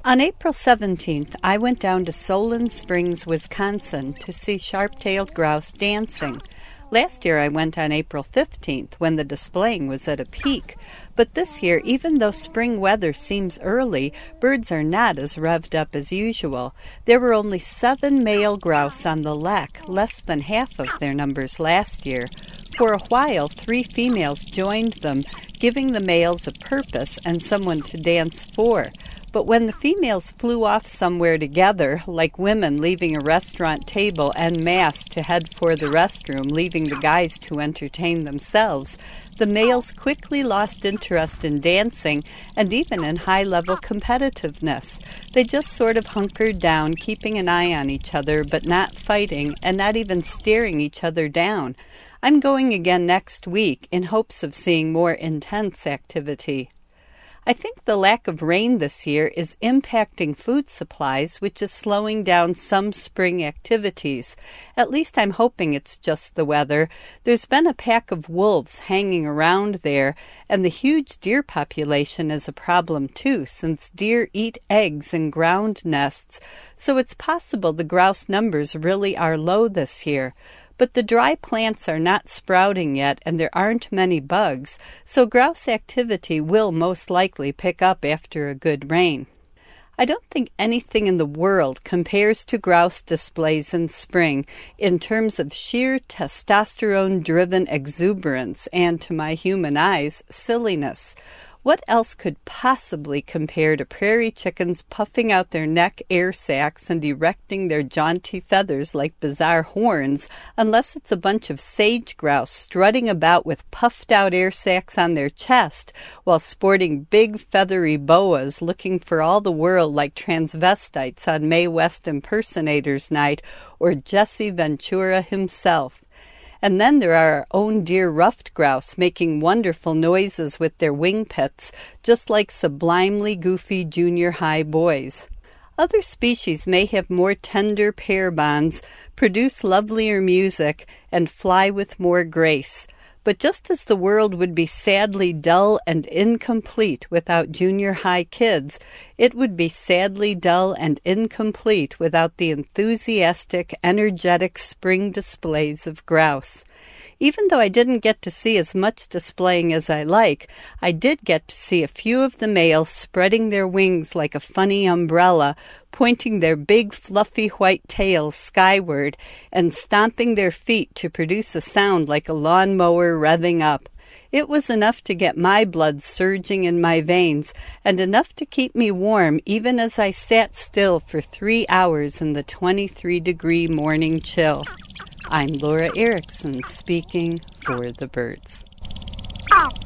On April 17th, I went down to Solon Springs, Wisconsin to see sharp-tailed grouse dancing. Last year I went on April 15th when the displaying was at a peak. But this year, even though spring weather seems early, birds are not as revved up as usual. There were only 7 male grouse on the lek, less than half of their numbers last year. For a while, 3 females joined them, giving the males a purpose and someone to dance for. But when the females flew off somewhere together, like women leaving a restaurant table en masse to head for the restroom, leaving the guys to entertain themselves, the males quickly lost interest in dancing and even in high-level competitiveness. They just sort of hunkered down, keeping an eye on each other, but not fighting and not even staring each other down. I'm going again next week in hopes of seeing more intense activity. I think the lack of rain this year is impacting food supplies, which is slowing down some spring activities. At least I'm hoping it's just the weather. There's been a pack of wolves hanging around there, and the huge deer population is a problem too, since deer eat eggs in ground nests, so it's possible the grouse numbers really are low this year. But the dry plants are not sprouting yet, and there aren't many bugs, so grouse activity will most likely pick up after a good rain. I don't think anything in the world compares to grouse displays in spring in terms of sheer testosterone-driven exuberance and, to my human eyes, silliness. What else could possibly compare to prairie chickens puffing out their neck air sacs and erecting their jaunty feathers like bizarre horns, unless it's a bunch of sage grouse strutting about with puffed-out air sacs on their chest while sporting big feathery boas looking for all the world like transvestites on Mae West Impersonators Night or Jesse Ventura himself. And then there are our own dear ruffed grouse making wonderful noises with their wing pits, just like sublimely goofy junior high boys. Other species may have more tender pair bonds, produce lovelier music, and fly with more grace. But just as the world would be sadly dull and incomplete without junior high kids, it would be sadly dull and incomplete without the enthusiastic, energetic spring displays of grouse. Even though I didn't get to see as much displaying as I like, I did get to see a few of the males spreading their wings like a funny umbrella, pointing their big fluffy white tails skyward, and stomping their feet to produce a sound like a lawnmower revving up. It was enough to get my blood surging in my veins, and enough to keep me warm even as I sat still for 3 hours in the 23-degree morning chill. I'm Laura Erickson speaking for the birds. Oh.